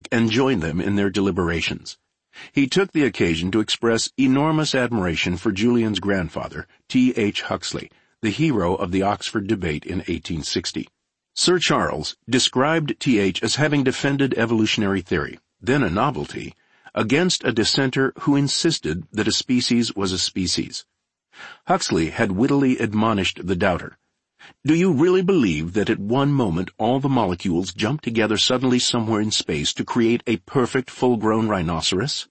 and joined them in their deliberations. He took the occasion to express enormous admiration for Julian's grandfather, T.H. Huxley, the hero of the Oxford debate in 1860. Sir Charles described T.H. as having defended evolutionary theory, then a novelty, against a dissenter who insisted that a species was a species. Huxley had wittily admonished the doubter, "Do you really believe that at one moment all the molecules jump together suddenly somewhere in space to create a perfect full-grown rhinoceros?"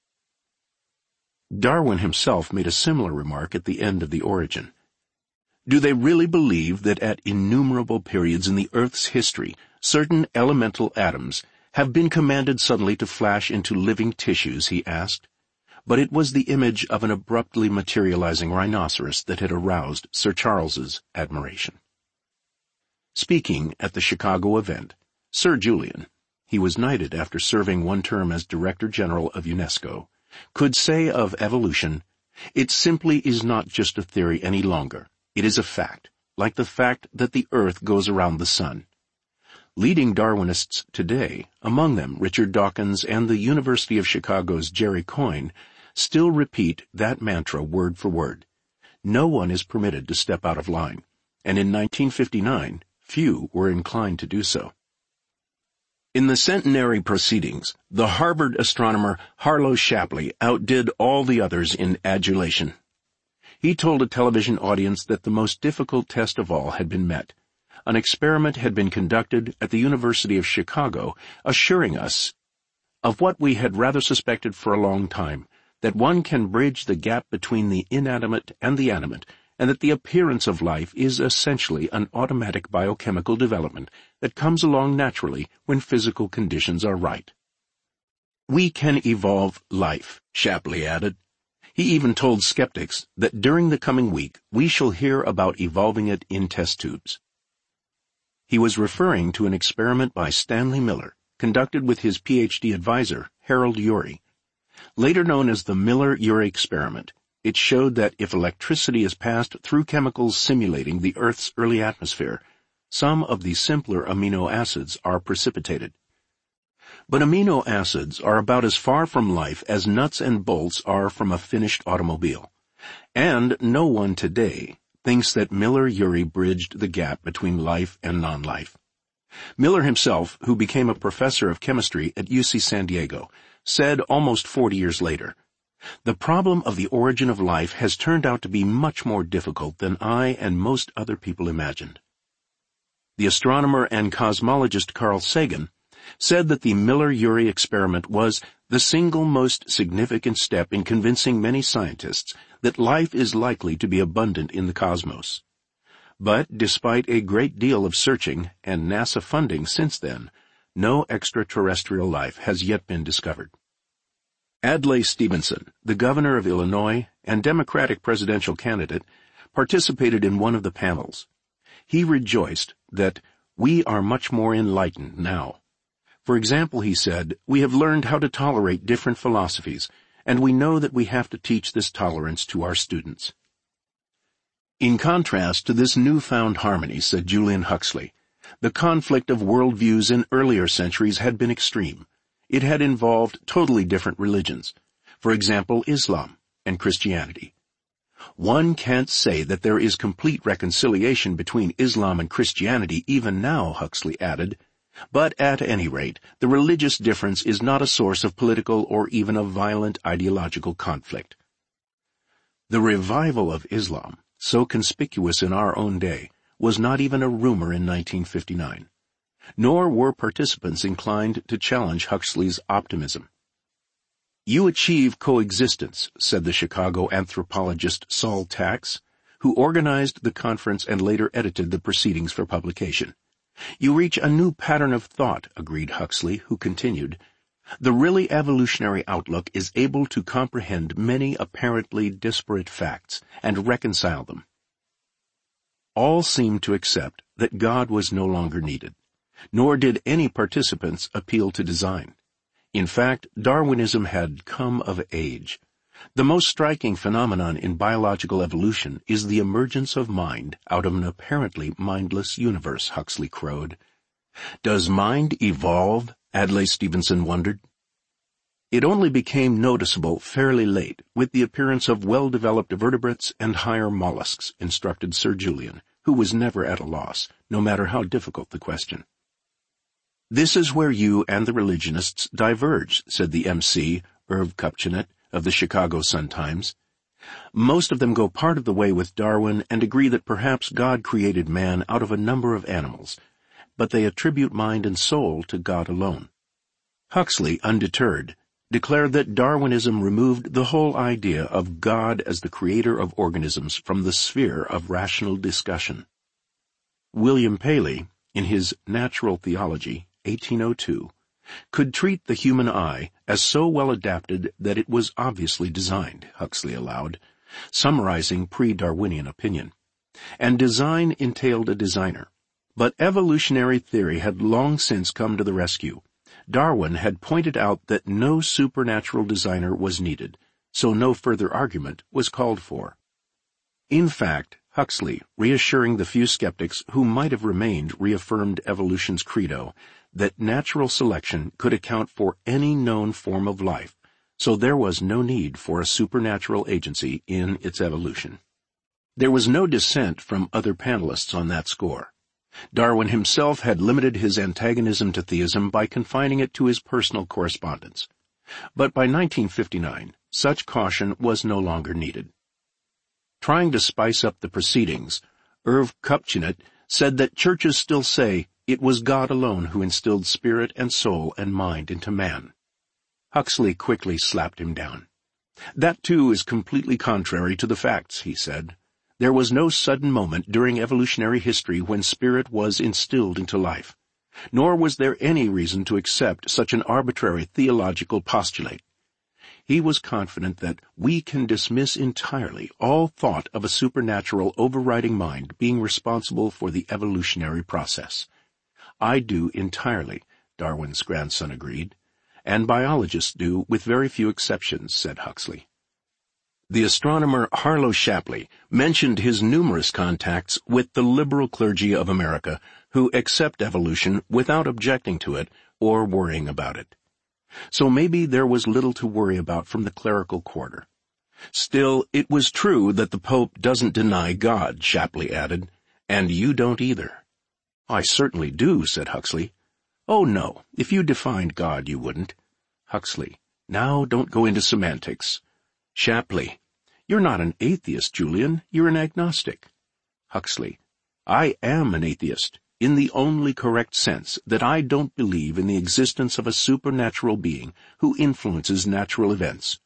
Darwin himself made a similar remark at the end of The Origin. "Do they really believe that at innumerable periods in the Earth's history certain elemental atoms have been commanded suddenly to flash into living tissues?" he asked. But it was the image of an abruptly materializing rhinoceros that had aroused Sir Charles's admiration. Speaking at the Chicago event, Sir Julian, he was knighted after serving one term as Director General of UNESCO, could say of evolution, "It simply is not just a theory any longer. It is a fact, like the fact that the Earth goes around the sun." Leading Darwinists today, among them Richard Dawkins and the University of Chicago's Jerry Coyne, still repeat that mantra word for word. No one is permitted to step out of line, and in 1959, few were inclined to do so. In the centenary proceedings, the Harvard astronomer Harlow Shapley outdid all the others in adulation. He told a television audience that the most difficult test of all had been met. An experiment had been conducted at the University of Chicago, assuring us of what we had rather suspected for a long time, that one can bridge the gap between the inanimate and the animate, and that the appearance of life is essentially an automatic biochemical development that comes along naturally when physical conditions are right. "We can evolve life," Shapley added. He even told skeptics that during the coming week we shall hear about evolving it in test tubes. He was referring to an experiment by Stanley Miller, conducted with his PhD advisor, Harold Urey. Later known as the Miller-Urey experiment, it showed that if electricity is passed through chemicals simulating the Earth's early atmosphere, some of the simpler amino acids are precipitated. But amino acids are about as far from life as nuts and bolts are from a finished automobile. And no one today thinks that Miller-Urey bridged the gap between life and non-life. Miller himself, who became a professor of chemistry at UC San Diego, said almost 40 years later, "The problem of the origin of life has turned out to be much more difficult than I and most other people imagined." The astronomer and cosmologist Carl Sagan said that the Miller-Urey experiment was the single most significant step in convincing many scientists that life is likely to be abundant in the cosmos. But despite a great deal of searching and NASA funding since then, no extraterrestrial life has yet been discovered. Adlai Stevenson, the governor of Illinois and Democratic presidential candidate, participated in one of the panels. He rejoiced that we are much more enlightened now. For example, he said, we have learned how to tolerate different philosophies, and we know that we have to teach this tolerance to our students. In contrast to this newfound harmony, said Julian Huxley, the conflict of worldviews in earlier centuries had been extreme. It had involved totally different religions, for example, Islam and Christianity. One can't say that there is complete reconciliation between Islam and Christianity even now, Huxley added, but at any rate, the religious difference is not a source of political or even of violent ideological conflict. The revival of Islam, so conspicuous in our own day, was not even a rumor in 1959. Nor were participants inclined to challenge Huxley's optimism. You achieve coexistence, said the Chicago anthropologist Saul Tax, who organized the conference and later edited the proceedings for publication. You reach a new pattern of thought, agreed Huxley, who continued, the really evolutionary outlook is able to comprehend many apparently disparate facts and reconcile them. All seemed to accept that God was no longer needed, nor did any participants appeal to design. In fact, Darwinism had come of age. The most striking phenomenon in biological evolution is the emergence of mind out of an apparently mindless universe, Huxley crowed. Does mind evolve? Adlai Stevenson wondered. It only became noticeable fairly late, with the appearance of well-developed vertebrates and higher mollusks, instructed Sir Julian, who was never at a loss, no matter how difficult the question. This is where you and the religionists diverge, said the MC, Irv Kupchinet, of the Chicago Sun-Times. Most of them go part of the way with Darwin and agree that perhaps God created man out of a number of animals, but they attribute mind and soul to God alone. Huxley, undeterred, declared that Darwinism removed the whole idea of God as the creator of organisms from the sphere of rational discussion. William Paley, in his Natural Theology, 1802, could treat the human eye as so well adapted that it was obviously designed, Huxley allowed, summarizing pre-Darwinian opinion. And design entailed a designer. But evolutionary theory had long since come to the rescue. Darwin had pointed out that no supernatural designer was needed, so no further argument was called for. In fact, Huxley, reassuring the few skeptics who might have remained, reaffirmed evolution's credo that natural selection could account for any known form of life, so there was no need for a supernatural agency in its evolution. There was no dissent from other panelists on that score. Darwin himself had limited his antagonism to theism by confining it to his personal correspondence. But by 1959, such caution was no longer needed. Trying to spice up the proceedings, Irv Kupchinet said that churches still say it was God alone who instilled spirit and soul and mind into man. Huxley quickly slapped him down. That, too, is completely contrary to the facts, he said. There was no sudden moment during evolutionary history when spirit was instilled into life, nor was there any reason to accept such an arbitrary theological postulate. He was confident that we can dismiss entirely all thought of a supernatural overriding mind being responsible for the evolutionary process. I do entirely, Darwin's grandson agreed, and biologists do with very few exceptions, said Huxley. The astronomer Harlow Shapley mentioned his numerous contacts with the liberal clergy of America who accept evolution without objecting to it or worrying about it. So maybe there was little to worry about from the clerical quarter. Still, it was true that the Pope doesn't deny God, Shapley added, and you don't either. I certainly do, said Huxley. Oh, no, if you defined God, you wouldn't. Huxley, now don't go into semantics. Shapley, you're not an atheist, Julian, you're an agnostic. Huxley, I am an atheist, in the only correct sense that I don't believe in the existence of a supernatural being who influences natural events.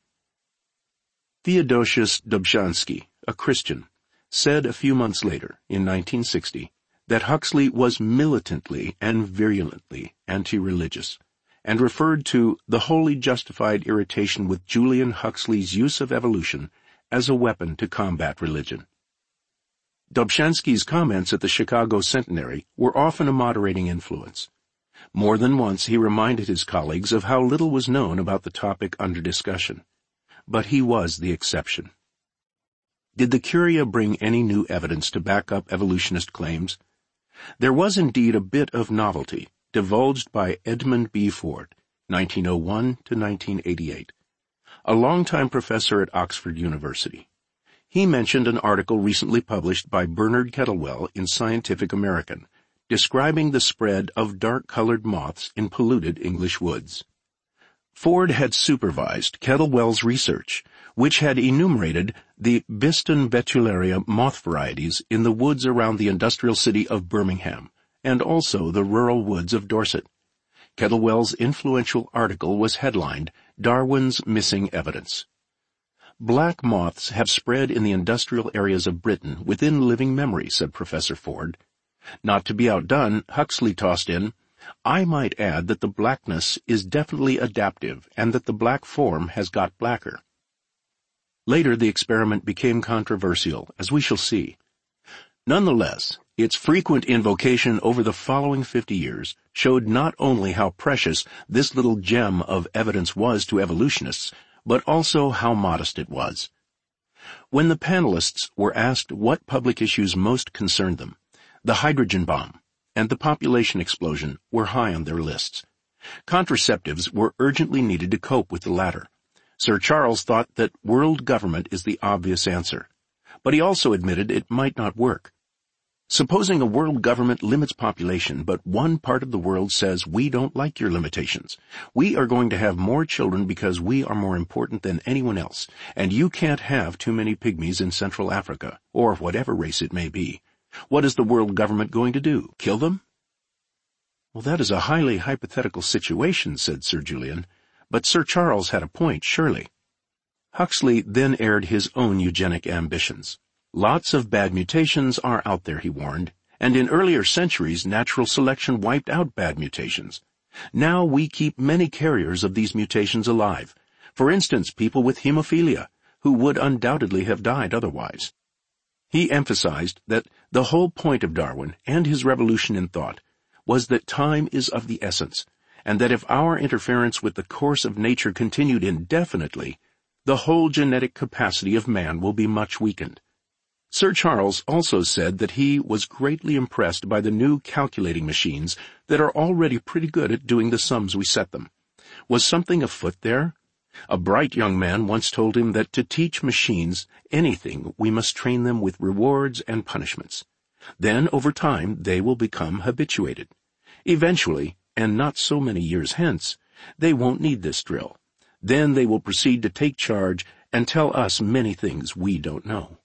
Theodosius Dobzhansky, a Christian, said a few months later, in 1960, that Huxley was militantly and virulently anti-religious, and referred to the wholly justified irritation with Julian Huxley's use of evolution as a weapon to combat religion. Dobzhansky's comments at the Chicago Centenary were often a moderating influence. More than once he reminded his colleagues of how little was known about the topic under discussion. But he was the exception. Did the Curia bring any new evidence to back up evolutionist claims? There was indeed a bit of novelty, divulged by Edmund B. Ford, 1901 to 1988, a longtime professor at Oxford University. He mentioned an article recently published by Bernard Kettlewell in Scientific American, describing the spread of dark-colored moths in polluted English woods. Ford had supervised Kettlewell's research, which had enumerated the Biston betularia moth varieties in the woods around the industrial city of Birmingham, and also the rural woods of Dorset. Kettlewell's influential article was headlined, Darwin's Missing Evidence. Black moths have spread in the industrial areas of Britain within living memory, said Professor Ford. Not to be outdone, Huxley tossed in, I might add that the blackness is definitely adaptive and that the black form has got blacker. Later the experiment became controversial, as we shall see. Nonetheless, its frequent invocation over the following 50 years showed not only how precious this little gem of evidence was to evolutionists, but also how modest it was. When the panelists were asked what public issues most concerned them, the hydrogen bomb and the population explosion were high on their lists. Contraceptives were urgently needed to cope with the latter. Sir Charles thought that world government is the obvious answer, but he also admitted it might not work. Supposing a world government limits population, but one part of the world says, we don't like your limitations. We are going to have more children because we are more important than anyone else, and you can't have too many pygmies in Central Africa, or whatever race it may be. What is the world government going to do? Kill them? Well, that is a highly hypothetical situation, said Sir Julian, but Sir Charles had a point, surely. Huxley then aired his own eugenic ambitions. Lots of bad mutations are out there, he warned, and in earlier centuries natural selection wiped out bad mutations. Now we keep many carriers of these mutations alive. For instance, people with hemophilia, who would undoubtedly have died otherwise. He emphasized that the whole point of Darwin and his revolution in thought was that time is of the essence, and that if our interference with the course of nature continued indefinitely, the whole genetic capacity of man will be much weakened. Sir Charles also said that he was greatly impressed by the new calculating machines that are already pretty good at doing the sums we set them. Was something afoot there? A bright young man once told him that to teach machines anything we must train them with rewards and punishments. Then, over time, they will become habituated. Eventually, and not so many years hence, they won't need this drill. Then they will proceed to take charge and tell us many things we don't know.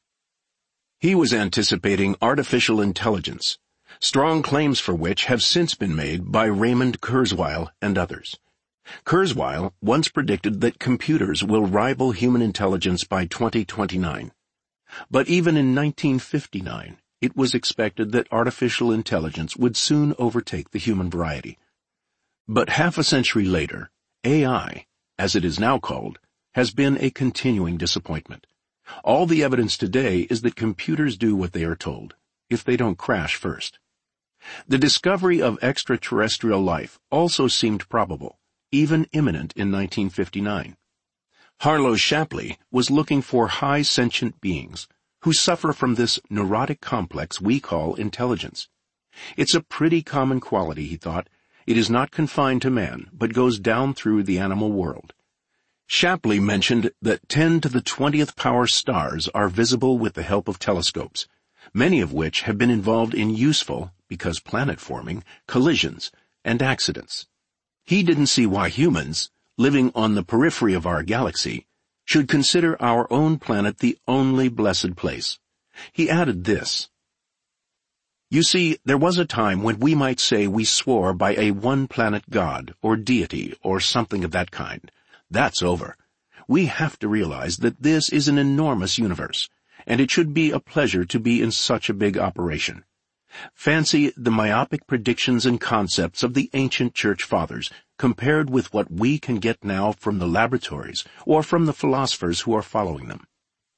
He was anticipating artificial intelligence, strong claims for which have since been made by Raymond Kurzweil and others. Kurzweil once predicted that computers will rival human intelligence by 2029. But even in 1959, it was expected that artificial intelligence would soon overtake the human variety. But half a century later, AI, as it is now called, has been a continuing disappointment. All the evidence today is that computers do what they are told, if they don't crash first. The discovery of extraterrestrial life also seemed probable, even imminent in 1959. Harlow Shapley was looking for high sentient beings who suffer from this neurotic complex we call intelligence. It's a pretty common quality, he thought. It is not confined to man, but goes down through the animal world. Shapley mentioned that 10 to the 20th power stars are visible with the help of telescopes, many of which have been involved in useful, because planet-forming, collisions and accidents. He didn't see why humans, living on the periphery of our galaxy, should consider our own planet the only blessed place. He added this: You see, there was a time when we might say we swore by a one-planet god, or deity, or something of that kind. That's over. We have to realize that this is an enormous universe, and it should be a pleasure to be in such a big operation. Fancy the myopic predictions and concepts of the ancient church fathers compared with what we can get now from the laboratories or from the philosophers who are following them.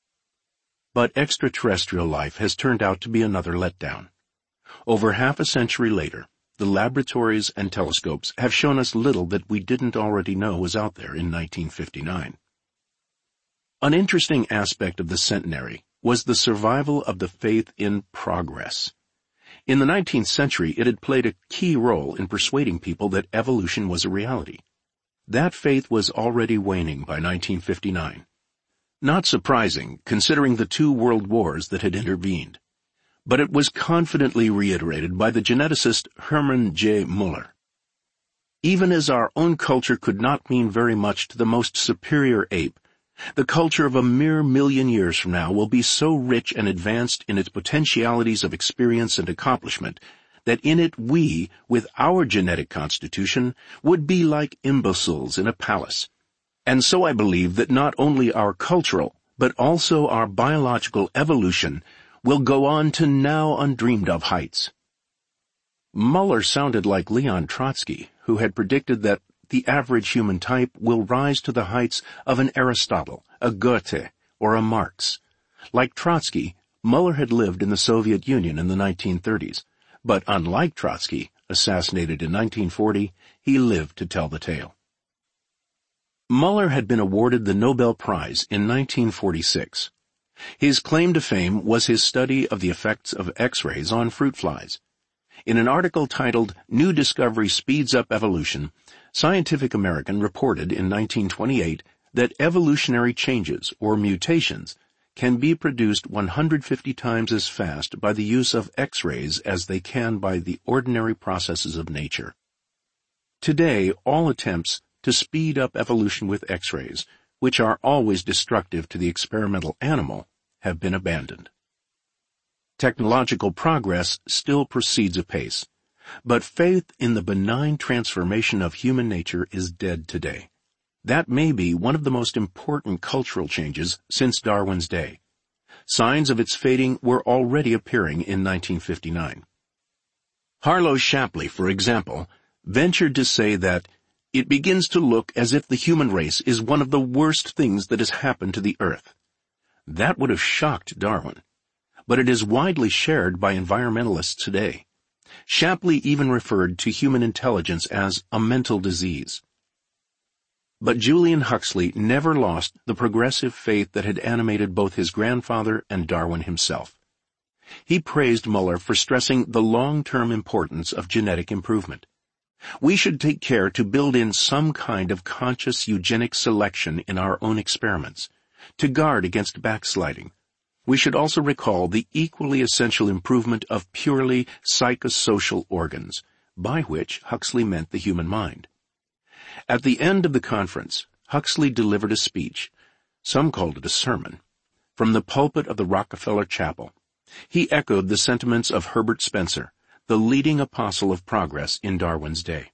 But extraterrestrial life has turned out to be another letdown. Over half a century later, the laboratories and telescopes have shown us little that we didn't already know was out there in 1959. An interesting aspect of the centenary was the survival of the faith in progress. In the 19th century, it had played a key role in persuading people that evolution was a reality. That faith was already waning by 1959. Not surprising, considering the 2 world wars that had intervened. But it was confidently reiterated by the geneticist Hermann J. Müller. Even as our own culture could not mean very much to the most superior ape, the culture of a mere 1,000,000 years from now will be so rich and advanced in its potentialities of experience and accomplishment that in it we, with our genetic constitution, would be like imbeciles in a palace. And so I believe that not only our cultural, but also our biological evolution will go on to now undreamed of heights. Müller sounded like Leon Trotsky, who had predicted that the average human type will rise to the heights of an Aristotle, a Goethe, or a Marx. Like Trotsky, Müller had lived in the Soviet Union in the 1930s, but unlike Trotsky, assassinated in 1940, he lived to tell the tale. Müller had been awarded the Nobel Prize in 1946. His claim to fame was his study of the effects of X-rays on fruit flies. In an article titled "New Discovery Speeds Up Evolution," Scientific American reported in 1928 that evolutionary changes, or mutations, can be produced 150 times as fast by the use of X-rays as they can by the ordinary processes of nature. Today, all attempts to speed up evolution with X-rays, which are always destructive to the experimental animal, have been abandoned. Technological progress still proceeds apace, but faith in the benign transformation of human nature is dead today. That may be one of the most important cultural changes since Darwin's day. Signs of its fading were already appearing in 1959. Harlow Shapley, for example, ventured to say that it begins to look as if the human race is one of the worst things that has happened to the earth. That would have shocked Darwin, but it is widely shared by environmentalists today. Shapley even referred to human intelligence as a mental disease. But Julian Huxley never lost the progressive faith that had animated both his grandfather and Darwin himself. He praised Muller for stressing the long-term importance of genetic improvement. We should take care to build in some kind of conscious eugenic selection in our own experiments, to guard against backsliding. We should also recall the equally essential improvement of purely psychosocial organs, by which Huxley meant the human mind. At the end of the conference, Huxley delivered a speech, some called it a sermon, from the pulpit of the Rockefeller Chapel. He echoed the sentiments of Herbert Spencer, the leading apostle of progress in Darwin's day.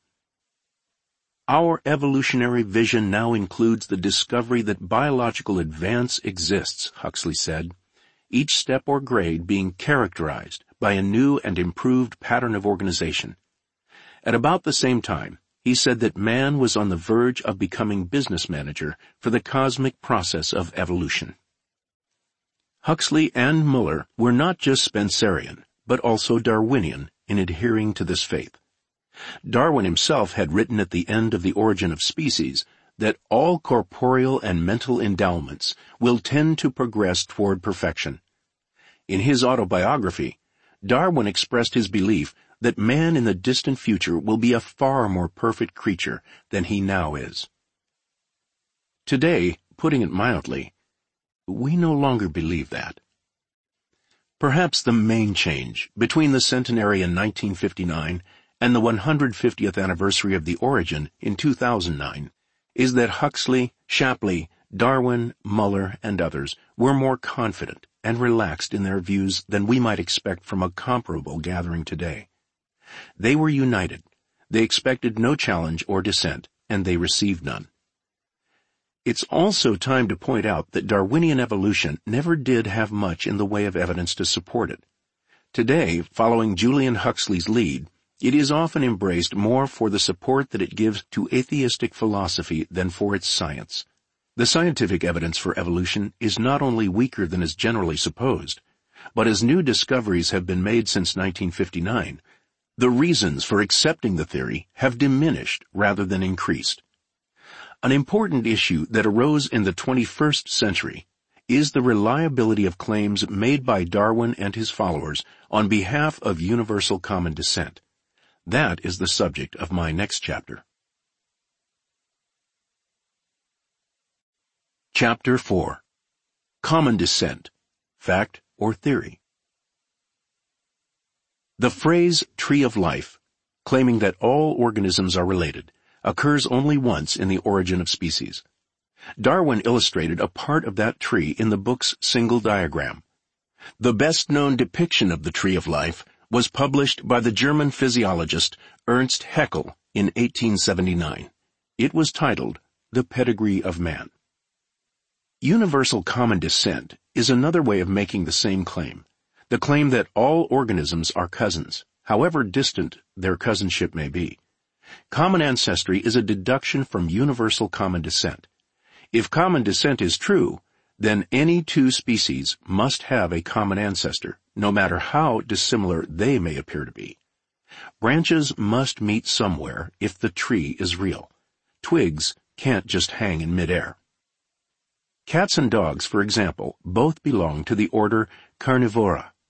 Our evolutionary vision now includes the discovery that biological advance exists, Huxley said, each step or grade being characterized by a new and improved pattern of organization. At about the same time, he said that man was on the verge of becoming business manager for the cosmic process of evolution. Huxley and Muller were not just Spencerian, but also Darwinian in adhering to this faith. Darwin himself had written at the end of The Origin of Species that all corporeal and mental endowments will tend to progress toward perfection. In his autobiography, Darwin expressed his belief that man in the distant future will be a far more perfect creature than he now is. Today, putting it mildly, we no longer believe that. Perhaps the main change between the centenary in 1959 and the 150th anniversary of The Origin in 2009 is that Huxley, Shapley, Darwin, Muller, and others were more confident and relaxed in their views than we might expect from a comparable gathering today. They were united. They expected no challenge or dissent, and they received none. It's also time to point out that Darwinian evolution never did have much in the way of evidence to support it. Today, following Julian Huxley's lead, it is often embraced more for the support that it gives to atheistic philosophy than for its science. The scientific evidence for evolution is not only weaker than is generally supposed, but as new discoveries have been made since 1959, the reasons for accepting the theory have diminished rather than increased. An important issue that arose in the 21st century is the reliability of claims made by Darwin and his followers on behalf of universal common descent. That is the subject of my next chapter. Chapter 4. Common Descent, Fact or Theory. The phrase tree of life, claiming that all organisms are related, occurs only once in The Origin of Species. Darwin illustrated a part of that tree in the book's single diagram. The best-known depiction of the tree of life was published by the German physiologist Ernst Haeckel in 1879. It was titled The Pedigree of Man. Universal common descent is another way of making the same claim, the claim that all organisms are cousins, however distant their cousinship may be. Common ancestry is a deduction from universal common descent. If common descent is true, then any two species must have a common ancestor, no matter how dissimilar they may appear to be. Branches must meet somewhere if the tree is real. Twigs can't just hang in midair. Cats and dogs, for example, both belong to the order Carnivora.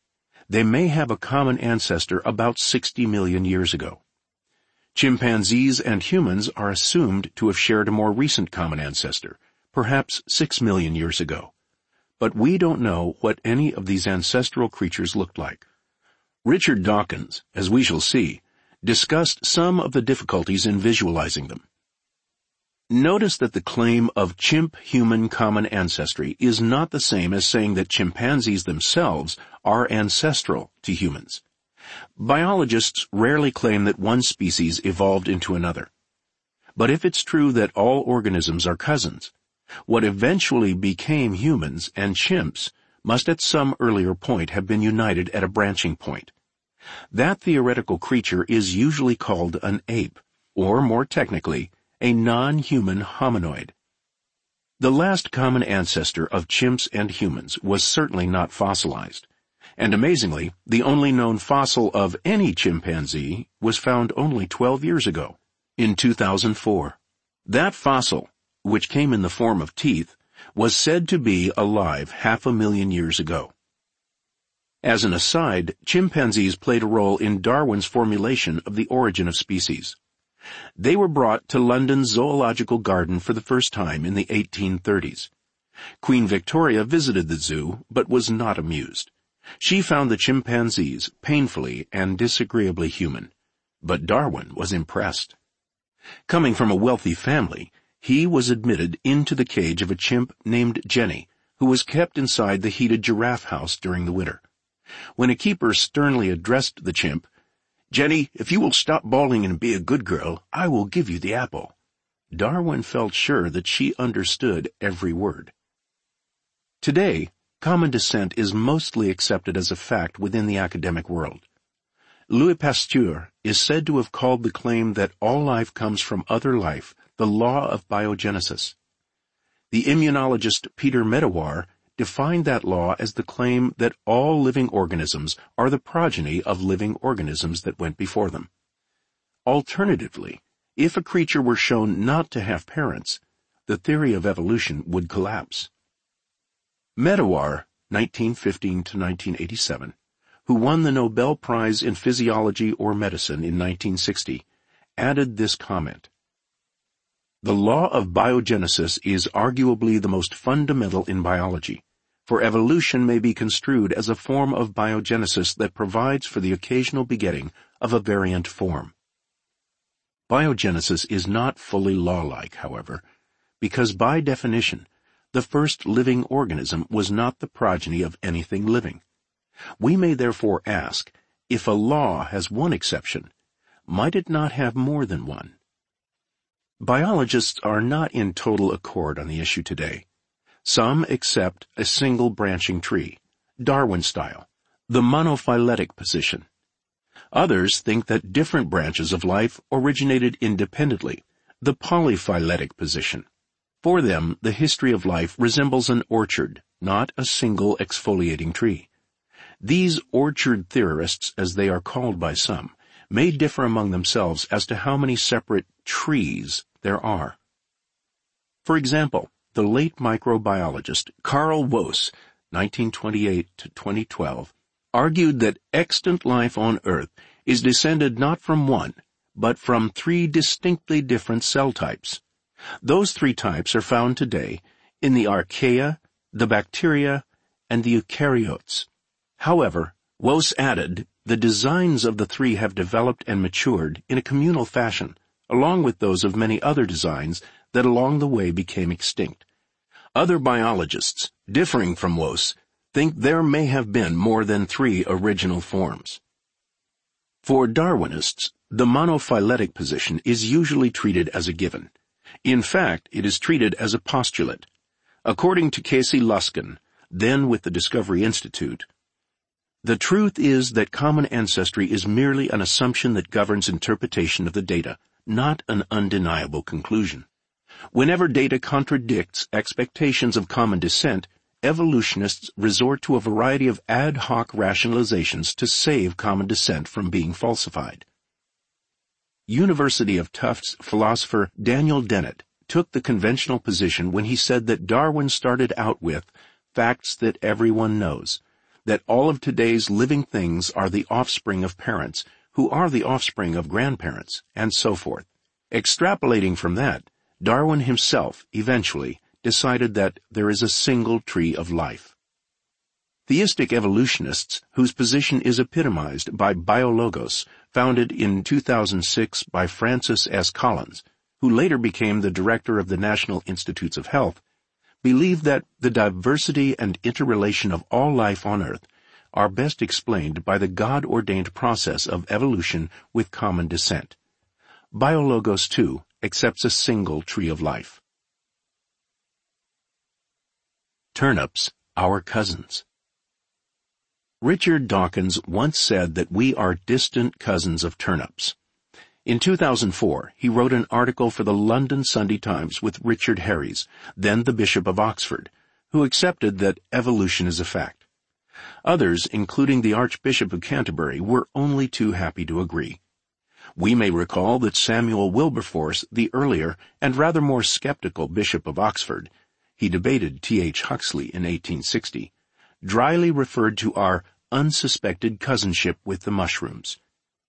they may have a common ancestor about 60 million years ago. Chimpanzees and humans are assumed to have shared a more recent common ancestor, perhaps 6 million years ago. But we don't know what any of these ancestral creatures looked like. Richard Dawkins, as we shall see, discussed some of the difficulties in visualizing them. Notice that the claim of chimp-human common ancestry is not the same as saying that chimpanzees themselves are ancestral to humans. Biologists rarely claim that one species evolved into another. But if it's true that all organisms are cousins, what eventually became humans and chimps must at some earlier point have been united at a branching point. That theoretical creature is usually called an ape, or more technically, a non-human hominoid. The last common ancestor of chimps and humans was certainly not fossilized, and amazingly, the only known fossil of any chimpanzee was found only 12 years ago, in 2004. That fossil, which came in the form of teeth, was said to be alive 500,000 years ago. As an aside, chimpanzees played a role in Darwin's formulation of the origin of species. They were brought to London's Zoological Garden for the first time in the 1830s. Queen Victoria visited the zoo, but was not amused. She found the chimpanzees painfully and disagreeably human, but Darwin was impressed. Coming from a wealthy family, he was admitted into the cage of a chimp named Jenny, who was kept inside the heated giraffe house during the winter. When a keeper sternly addressed the chimp, "Jenny, if you will stop bawling and be a good girl, I will give you the apple," Darwin felt sure that she understood every word. Today, common descent is mostly accepted as a fact within the academic world. Louis Pasteur is said to have called the claim that all life comes from other life the law of biogenesis. The immunologist Peter Medawar defined that law as the claim that all living organisms are the progeny of living organisms that went before them. Alternatively, if a creature were shown not to have parents, the theory of evolution would collapse. Medawar, 1915 to 1987, who won the Nobel Prize in Physiology or Medicine in 1960, added this comment: "The law of biogenesis is arguably the most fundamental in biology, for evolution may be construed as a form of biogenesis that provides for the occasional begetting of a variant form." Biogenesis is not fully law-like, however, because by definition, the first living organism was not the progeny of anything living. We may therefore ask, if a law has one exception, might it not have more than one? Biologists are not in total accord on the issue today. Some accept a single branching tree, Darwin style, the monophyletic position. Others think that different branches of life originated independently, the polyphyletic position. For them, the history of life resembles an orchard, not a single exfoliating tree. These orchard theorists, as they are called by some, may differ among themselves as to how many separate trees there are. For example, the late microbiologist Carl Woese, 1928 to 2012, argued that extant life on Earth is descended not from one, but from 3 distinctly different cell types. Those 3 types are found today in the archaea, the bacteria, and the eukaryotes. However, Woese added, the designs of the 3 have developed and matured in a communal fashion, along with those of many other designs that along the way became extinct. Other biologists, differing from Woese, think there may have been more than 3 original forms. For Darwinists, the monophyletic position is usually treated as a given. In fact, it is treated as a postulate. According to Casey Luskin, then with the Discovery Institute, the truth is that common ancestry is merely an assumption that governs interpretation of the data, not an undeniable conclusion. Whenever data contradicts expectations of common descent, evolutionists resort to a variety of ad hoc rationalizations to save common descent from being falsified. University of Tufts philosopher Daniel Dennett took the conventional position when he said that Darwin started out with facts that everyone knows, that all of today's living things are the offspring of parents, who are the offspring of grandparents, and so forth. Extrapolating from that, Darwin himself eventually decided that there is a single tree of life. Theistic evolutionists, whose position is epitomized by BioLogos, founded in 2006 by Francis S. Collins, who later became the director of the National Institutes of Health, believe that the diversity and interrelation of all life on Earth are best explained by the God-ordained process of evolution with common descent. BioLogos, too, accepts a single tree of life. Turnips, our cousins. Richard Dawkins once said that we are distant cousins of turnips. In 2004, he wrote an article for the London Sunday Times with Richard Harries, then the Bishop of Oxford, who accepted that evolution is a fact. Others, including the Archbishop of Canterbury, were only too happy to agree. We may recall that Samuel Wilberforce, the earlier and rather more skeptical Bishop of Oxford, he debated T.H. Huxley in 1860, dryly referred to our unsuspected cousinship with the mushrooms.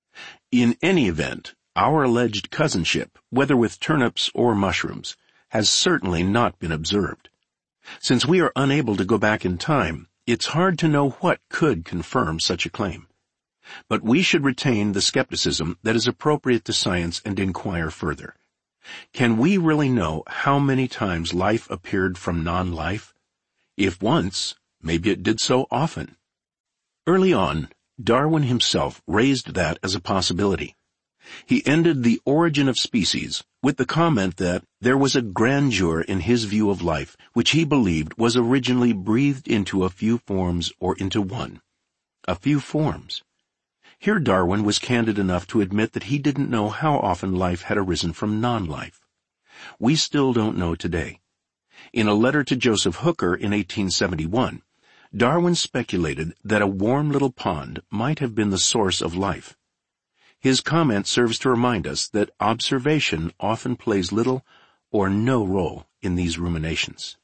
In any event, our alleged cousinship, whether with turnips or mushrooms, has certainly not been observed. Since we are unable to go back in time, it's hard to know what could confirm such a claim. But we should retain the skepticism that is appropriate to science and inquire further. Can we really know how many times life appeared from non-life? If once, maybe it did so often. Early on, Darwin himself raised that as a possibility. He ended The Origin of Species with the comment that there was a grandeur in his view of life which he believed was originally breathed into a few forms or into one. A few forms. Here Darwin was candid enough to admit that he didn't know how often life had arisen from non-life. We still don't know today. In a letter to Joseph Hooker in 1871, Darwin speculated that a warm little pond might have been the source of life. His comment serves to remind us that observation often plays little or no role in these ruminations.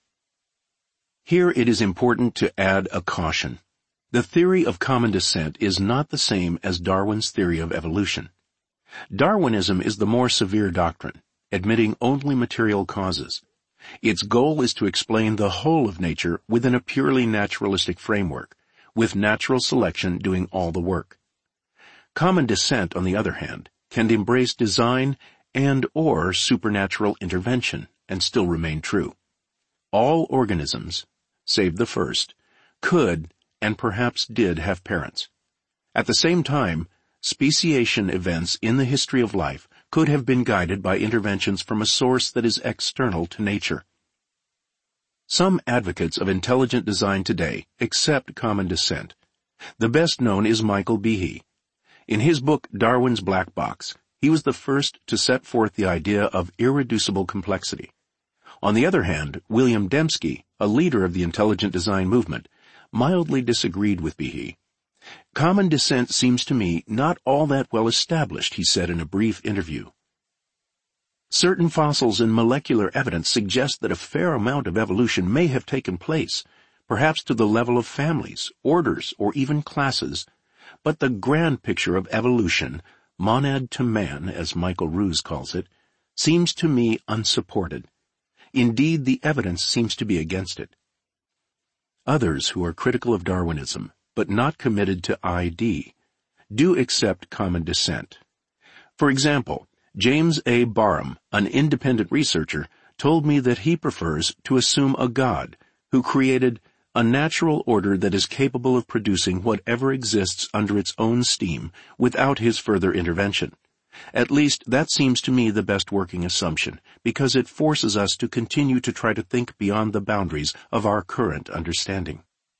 Here it is important to add a caution. The theory of common descent is not the same as Darwin's theory of evolution. Darwinism is the more severe doctrine, admitting only material causes. Its goal is to explain the whole of nature within a purely naturalistic framework, with natural selection doing all the work. Common descent, on the other hand, can embrace design and/or supernatural intervention and still remain true. All organisms, save the first, could and perhaps did have parents. At the same time, speciation events in the history of life could have been guided by interventions from a source that is external to nature. Some advocates of intelligent design today accept common descent. The best known is Michael Behe. In his book Darwin's Black Box, he was the first to set forth the idea of irreducible complexity. On the other hand, William Dembski, a leader of the intelligent design movement, mildly disagreed with Behe. Common descent seems to me not all that well established, he said in a brief interview. Certain fossils and molecular evidence suggest that a fair amount of evolution may have taken place, perhaps to the level of families, orders, or even classes, but the grand picture of evolution, monad to man, as Michael Ruse calls it, seems to me unsupported. Indeed, the evidence seems to be against it. Others who are critical of Darwinism, but not committed to ID, do accept common descent. For example, James A. Barham, an independent researcher, told me that he prefers to assume a God who created a natural order that is capable of producing whatever exists under its own steam without his further intervention. At least that seems to me the best working assumption, because it forces us to continue to try to think beyond the boundaries of our current understanding.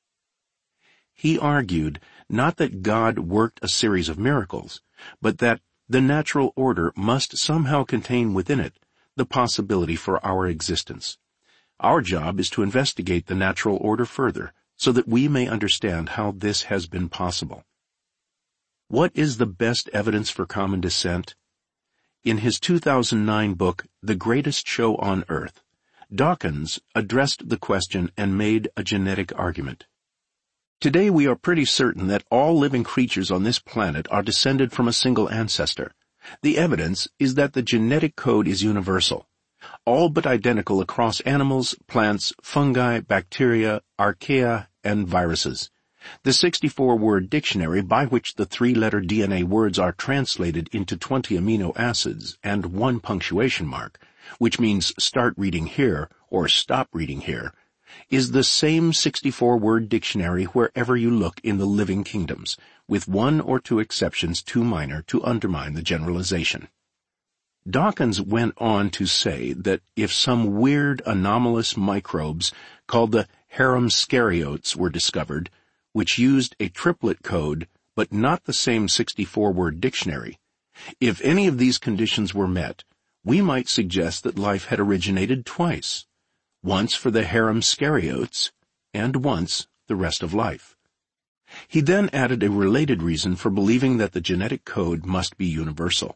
He argued not that God worked a series of miracles, but that the natural order must somehow contain within it the possibility for our existence. Our job is to investigate the natural order further, so that we may understand how this has been possible. What is the best evidence for common descent? In his 2009 book, The Greatest Show on Earth, Dawkins addressed the question and made a genetic argument. Today we are pretty certain that all living creatures on this planet are descended from a single ancestor. The evidence is that the genetic code is universal, all but identical across animals, plants, fungi, bacteria, archaea, and viruses. The 64-word dictionary by which the 3-letter DNA words are translated into 20 amino acids and 1 punctuation mark, which means start reading here or stop reading here, is the same 64-word dictionary wherever you look in the living kingdoms, with 1 or 2 exceptions too minor to undermine the generalization. Dawkins went on to say that if some weird anomalous microbes called the Harum-scariotes were discovered, which used a triplet code but not the same 64-word dictionary, if any of these conditions were met, we might suggest that life had originated twice, once for the Harum-scariotes and once the rest of life. He then added a related reason for believing that the genetic code must be universal.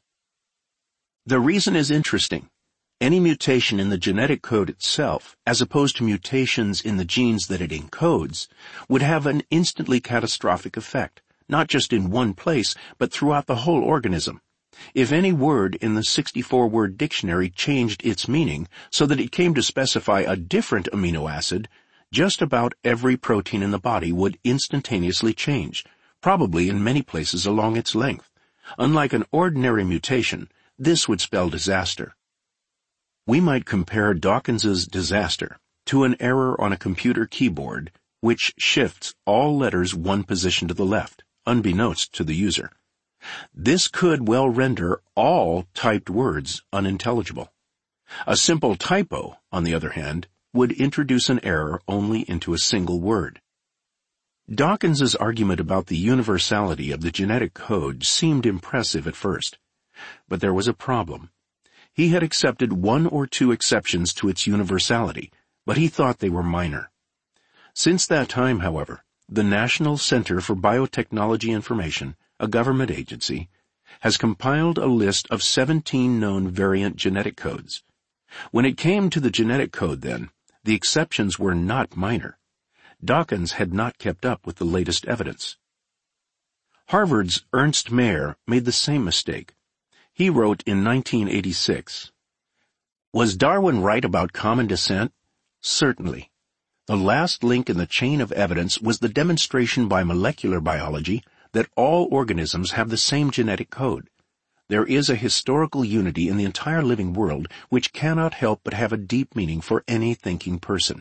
The reason is interesting. Any mutation in the genetic code itself, as opposed to mutations in the genes that it encodes, would have an instantly catastrophic effect, not just in one place, but throughout the whole organism. If any word in the 64-word dictionary changed its meaning so that it came to specify a different amino acid, just about every protein in the body would instantaneously change, probably in many places along its length. Unlike an ordinary mutation, this would spell disaster. We might compare Dawkins's disaster to an error on a computer keyboard which shifts all letters 1 position to the left, unbeknownst to the user. This could well render all typed words unintelligible. A simple typo, on the other hand, would introduce an error only into a single word. Dawkins's argument about the universality of the genetic code seemed impressive at first. But there was a problem. He had accepted 1 or 2 exceptions to its universality, but he thought they were minor. Since that time, however, the National Center for Biotechnology Information, a government agency, has compiled a list of 17 known variant genetic codes. When it came to the genetic code, then, the exceptions were not minor. Dawkins had not kept up with the latest evidence. Harvard's Ernst Mayr made the same mistake. He wrote in 1986, "Was Darwin right about common descent? Certainly. The last link in the chain of evidence was the demonstration by molecular biology that all organisms have the same genetic code. There is a historical unity in the entire living world which cannot help but have a deep meaning for any thinking person."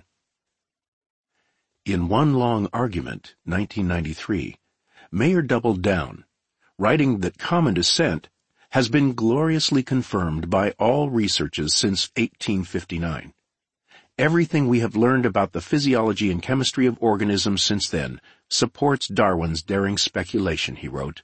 In One Long Argument, 1993, Mayr doubled down, writing that common descent has been gloriously confirmed by all researches since 1859. Everything we have learned about the physiology and chemistry of organisms since then supports Darwin's daring speculation, he wrote.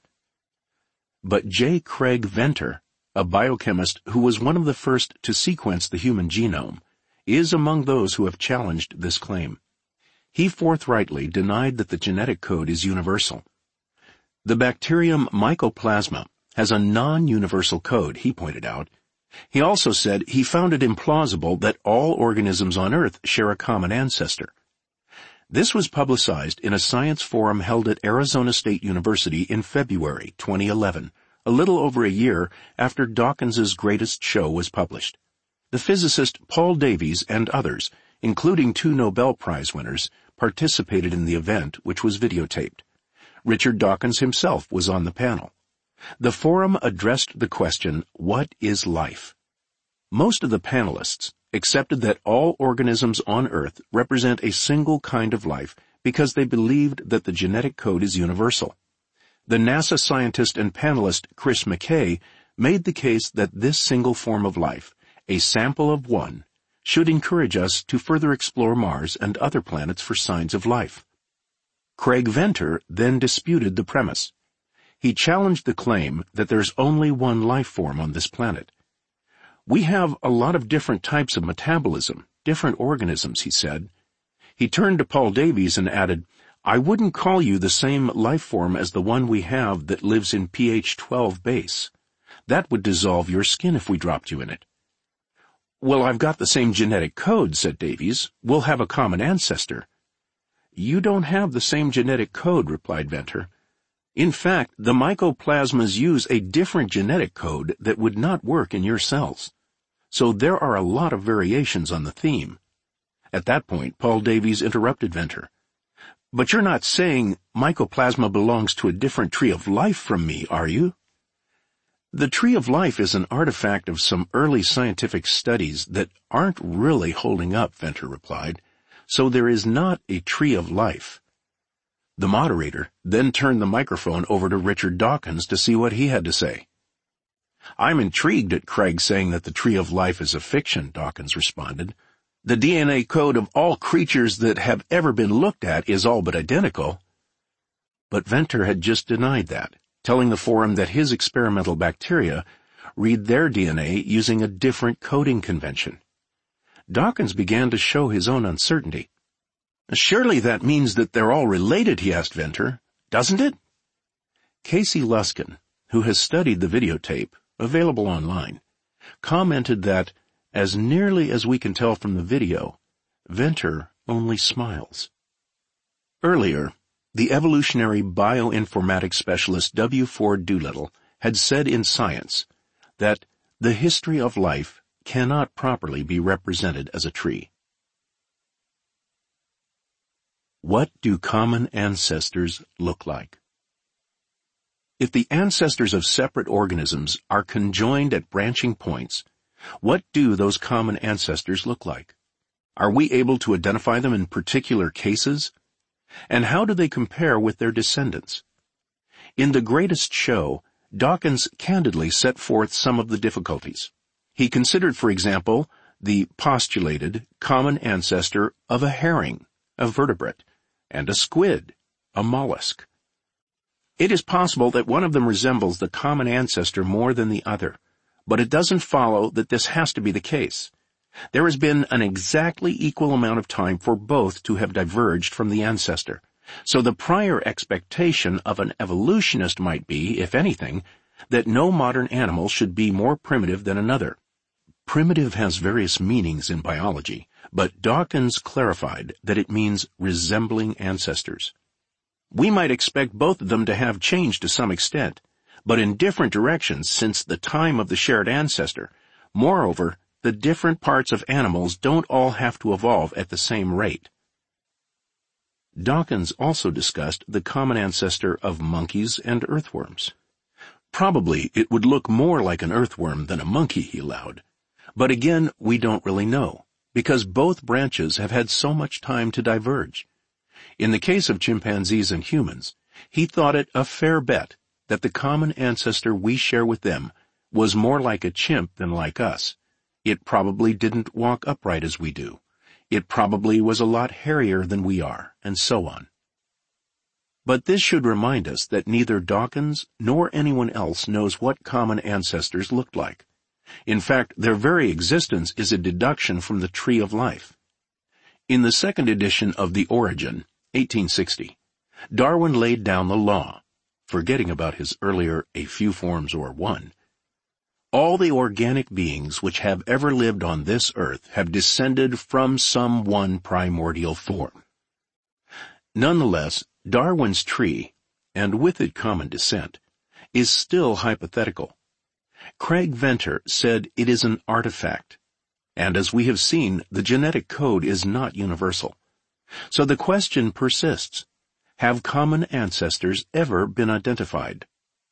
But J. Craig Venter, a biochemist who was one of the first to sequence the human genome, is among those who have challenged this claim. He forthrightly denied that the genetic code is universal. The bacterium Mycoplasma has a non-universal code, he pointed out. He also said he found it implausible that all organisms on Earth share a common ancestor. This was publicized in a science forum held at Arizona State University in February 2011, a little over a year after Dawkins's greatest show was published. The physicist Paul Davies and others, including 2 Nobel Prize winners, participated in the event, which was videotaped. Richard Dawkins himself was on the panel. The forum addressed the question, what is life? Most of the panelists accepted that all organisms on Earth represent a single kind of life because they believed that the genetic code is universal. The NASA scientist and panelist Chris McKay made the case that this single form of life, a sample of one, should encourage us to further explore Mars and other planets for signs of life. Craig Venter then disputed the premise. He challenged the claim that there's only one life form on this planet. We have a lot of different types of metabolism, different organisms, he said. He turned to Paul Davies and added, I wouldn't call you the same life form as the one we have that lives in pH 12 base. That would dissolve your skin if we dropped you in it. Well, I've got the same genetic code, said Davies. We'll have a common ancestor. "You don't have the same genetic code," replied Venter. "In fact, the mycoplasmas use a different genetic code that would not work in your cells. So there are a lot of variations on the theme." At that point, Paul Davies interrupted Venter. "But you're not saying mycoplasma belongs to a different tree of life from me, are you?" "The tree of life is an artifact of some early scientific studies that aren't really holding up," Venter replied. "So there is not a tree of life." The moderator then turned the microphone over to Richard Dawkins to see what he had to say. "I'm intrigued at Craig saying that the tree of life is a fiction," Dawkins responded. "The DNA code of all creatures that have ever been looked at is all but identical." But Venter had just denied that, telling the forum that his experimental bacteria read their DNA using a different coding convention. Dawkins began to show his own uncertainty. "Surely that means that they're all related," he asked Venter, "doesn't it?" Casey Luskin, who has studied the videotape, available online, commented that, as nearly as we can tell from the video, Venter only smiles. Earlier, the evolutionary bioinformatics specialist W. Ford Doolittle had said in Science that the history of life cannot properly be represented as a tree. What do common ancestors look like? If the ancestors of separate organisms are conjoined at branching points, what do those common ancestors look like? Are we able to identify them in particular cases? And how do they compare with their descendants? In The Greatest Show, Dawkins candidly set forth some of the difficulties. He considered, for example, the postulated common ancestor of a herring, a vertebrate, and a squid, a mollusk. It is possible that one of them resembles the common ancestor more than the other, but it doesn't follow that this has to be the case. There has been an exactly equal amount of time for both to have diverged from the ancestor, so the prior expectation of an evolutionist might be, if anything, that no modern animal should be more primitive than another. Primitive has various meanings in biology, but Dawkins clarified that it means resembling ancestors. We might expect both of them to have changed to some extent, but in different directions since the time of the shared ancestor. Moreover, the different parts of animals don't all have to evolve at the same rate. Dawkins also discussed the common ancestor of monkeys and earthworms. Probably it would look more like an earthworm than a monkey, he allowed. But again, we don't really know, because both branches have had so much time to diverge. In the case of chimpanzees and humans, he thought it a fair bet that the common ancestor we share with them was more like a chimp than like us. It probably didn't walk upright as we do. It probably was a lot hairier than we are, and so on. But this should remind us that neither Dawkins nor anyone else knows what common ancestors looked like. In fact, their very existence is a deduction from the tree of life. In the second edition of The Origin, 1860, Darwin laid down the law, forgetting about his earlier "a few forms or one." All the organic beings which have ever lived on this earth have descended from some one primordial form. Nonetheless, Darwin's tree, and with it common descent, is still hypothetical. Craig Venter said it is an artifact, and as we have seen, the genetic code is not universal. So the question persists: have common ancestors ever been identified?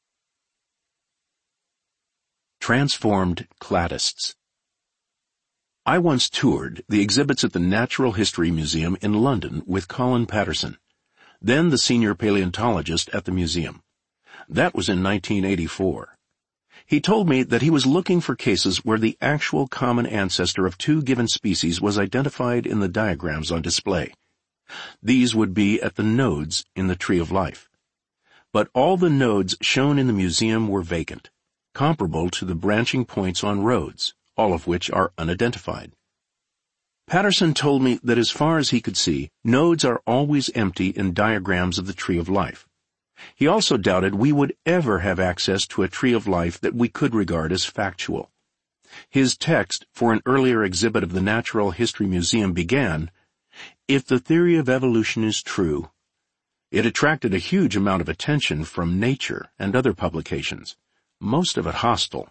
Transformed cladists. I once toured the exhibits at the Natural History Museum in London with Colin Patterson, then the senior paleontologist at the museum. That was in 1984. He told me that he was looking for cases where the actual common ancestor of two given species was identified in the diagrams on display. These would be at the nodes in the tree of life. But all the nodes shown in the museum were vacant, comparable to the branching points on roads, all of which are unidentified. Patterson told me that as far as he could see, nodes are always empty in diagrams of the tree of life. He also doubted we would ever have access to a tree of life that we could regard as factual. His text for an earlier exhibit of the Natural History Museum began, If the theory of evolution is true, it attracted a huge amount of attention from Nature and other publications, most of it hostile.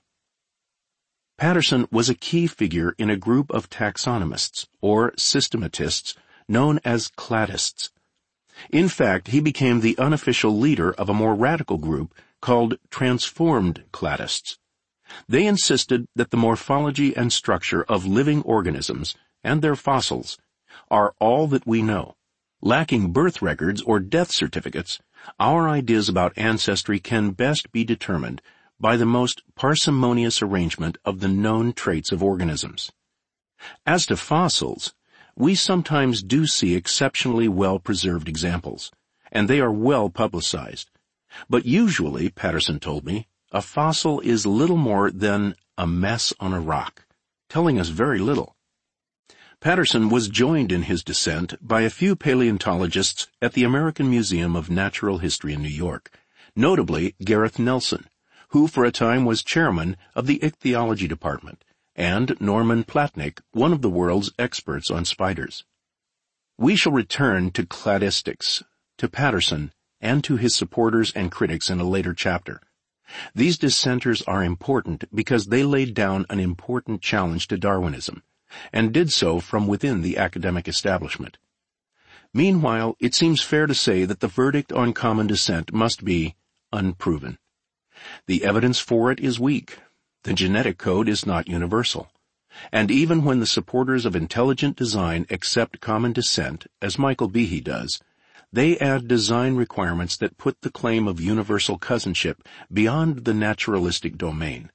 Patterson was a key figure in a group of taxonomists, or systematists, known as cladists. In fact, he became the unofficial leader of a more radical group called transformed cladists. They insisted that the morphology and structure of living organisms and their fossils are all that we know. Lacking birth records or death certificates, our ideas about ancestry can best be determined by the most parsimonious arrangement of the known traits of organisms. As to fossils, we sometimes do see exceptionally well-preserved examples, and they are well publicized. But usually, Patterson told me, a fossil is little more than a mess on a rock, telling us very little. Patterson was joined in his dissent by a few paleontologists at the American Museum of Natural History in New York, notably Gareth Nelson, who for a time was chairman of the ichthyology department, and Norman Platnick, one of the world's experts on spiders. We shall return to cladistics, to Patterson, and to his supporters and critics in a later chapter. These dissenters are important because they laid down an important challenge to Darwinism, and did so from within the academic establishment. Meanwhile, it seems fair to say that the verdict on common descent must be unproven. The evidence for it is weak. The genetic code is not universal. And even when the supporters of intelligent design accept common descent, as Michael Behe does, they add design requirements that put the claim of universal cousinship beyond the naturalistic domain.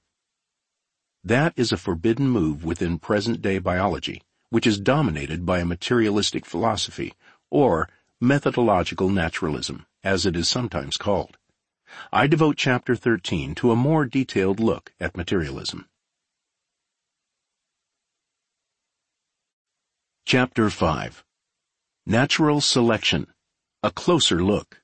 That is a forbidden move within present-day biology, which is dominated by a materialistic philosophy, or methodological naturalism, as it is sometimes called. I devote Chapter 13 to a more detailed look at materialism. Chapter 5. Natural Selection. A Closer Look.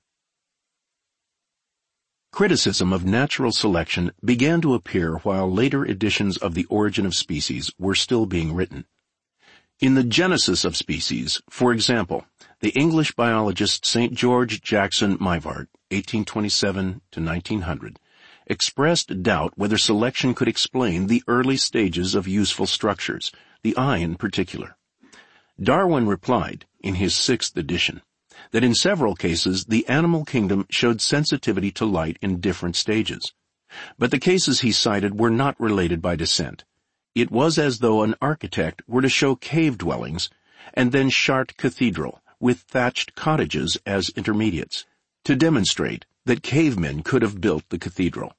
Criticism of natural selection began to appear while later editions of The Origin of Species were still being written. In The Genesis of Species, for example, the English biologist St. George Jackson Mivart, 1827 to 1900, expressed doubt whether selection could explain the early stages of useful structures, the eye in particular. Darwin replied, in his 6th edition, that in several cases the animal kingdom showed sensitivity to light in different stages. But the cases he cited were not related by descent. It was as though an architect were to show cave dwellings and then Chartres Cathedral with thatched cottages as intermediates, to demonstrate that cavemen could have built the cathedral.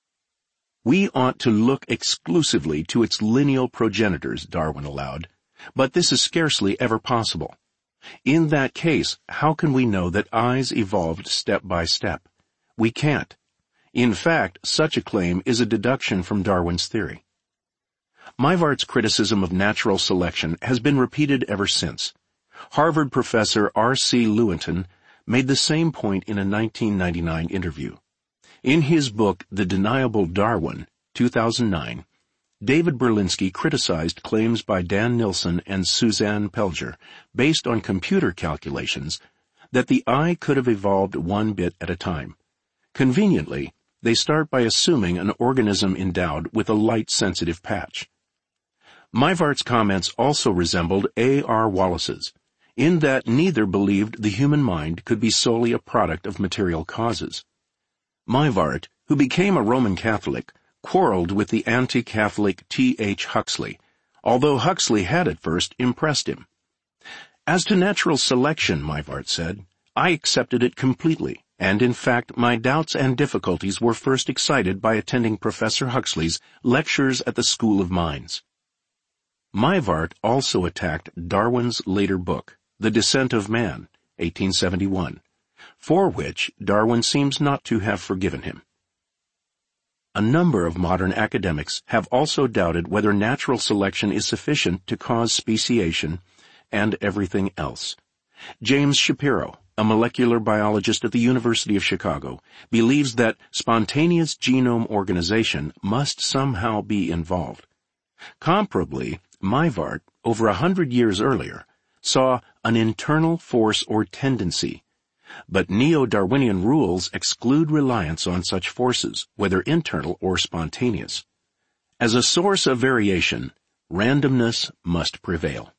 We ought to look exclusively to its lineal progenitors, Darwin allowed, but this is scarcely ever possible. In that case, how can we know that eyes evolved step by step? We can't. In fact, such a claim is a deduction from Darwin's theory. Mivart's criticism of natural selection has been repeated ever since. Harvard professor R.C. Lewontin made the same point in a 1999 interview. In his book, The Deniable Darwin, 2009, David Berlinski criticized claims by Dan Nilsson and Suzanne Pelger, based on computer calculations, that the eye could have evolved one bit at a time. Conveniently, they start by assuming an organism endowed with a light-sensitive patch. Mivart's comments also resembled A.R. Wallace's, in that neither believed the human mind could be solely a product of material causes. Mivart, who became a Roman Catholic, quarreled with the anti-Catholic T.H. Huxley, although Huxley had at first impressed him. As to natural selection, Mivart said, I accepted it completely, and in fact my doubts and difficulties were first excited by attending Professor Huxley's lectures at the School of Mines. Mivart also attacked Darwin's later book, The Descent of Man, 1871, for which Darwin seems not to have forgiven him. A number of modern academics have also doubted whether natural selection is sufficient to cause speciation and everything else. James Shapiro, a molecular biologist at the University of Chicago, believes that spontaneous genome organization must somehow be involved. Comparably, Mivart, over 100 years earlier, saw an internal force or tendency, but neo-Darwinian rules exclude reliance on such forces, whether internal or spontaneous. As a source of variation, randomness must prevail.